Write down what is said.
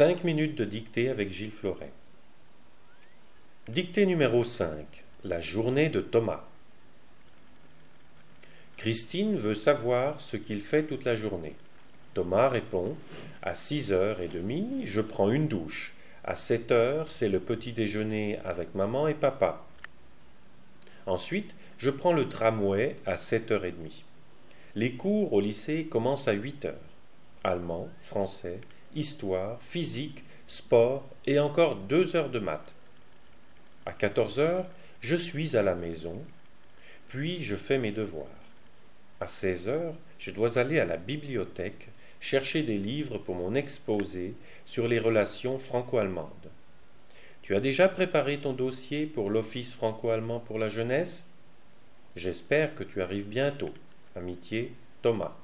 5 minutes de dictée avec Gilles Floret. Dictée numéro 5. La journée de Thomas. Christine veut savoir ce qu'il fait toute la journée. Thomas répond: à 6h30, je prends une douche. À 7h, c'est le petit déjeuner avec maman et papa. Ensuite, je prends le tramway à 7h30. Les cours au lycée commencent à 8h. Allemand, français, histoire, physique, sport et encore 2 heures de maths. À 14h, je suis à la maison, puis je fais mes devoirs. À 16h, je dois aller à la bibliothèque chercher des livres pour mon exposé sur les relations franco-allemandes. Tu as déjà préparé ton dossier pour l'Office franco-allemand pour la jeunesse? J'espère que tu arrives bientôt. Amitié, Thomas.